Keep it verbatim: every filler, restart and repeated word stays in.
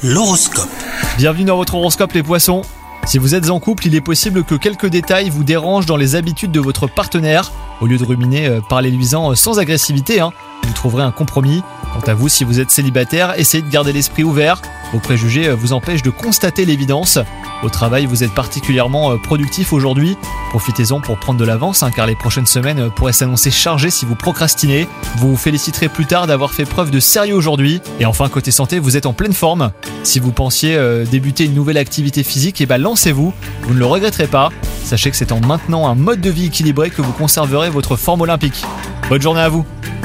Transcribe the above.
L'horoscope. Bienvenue dans votre horoscope les poissons. Si vous êtes en couple, il est possible que quelques détails vous dérangent dans les habitudes de votre partenaire. Au lieu de ruminer, euh, parlez-lui-en euh, sans agressivité, hein. Vous trouverez un compromis. Quant à vous, si vous êtes célibataire, essayez de garder l'esprit ouvert. Vos préjugés euh, vous empêchent de constater l'évidence. Au travail, vous êtes particulièrement euh, productif aujourd'hui. Profitez-en pour prendre de l'avance, hein, car les prochaines semaines euh, pourraient s'annoncer chargées si vous procrastinez. Vous vous féliciterez plus tard d'avoir fait preuve de sérieux aujourd'hui. Et enfin, côté santé, vous êtes en pleine forme. Si vous pensiez euh, débuter une nouvelle activité physique, eh ben lancez-vous, vous ne le regretterez pas. Sachez que c'est en maintenant un mode de vie équilibré que vous conserverez votre forme olympique. Bonne journée à vous.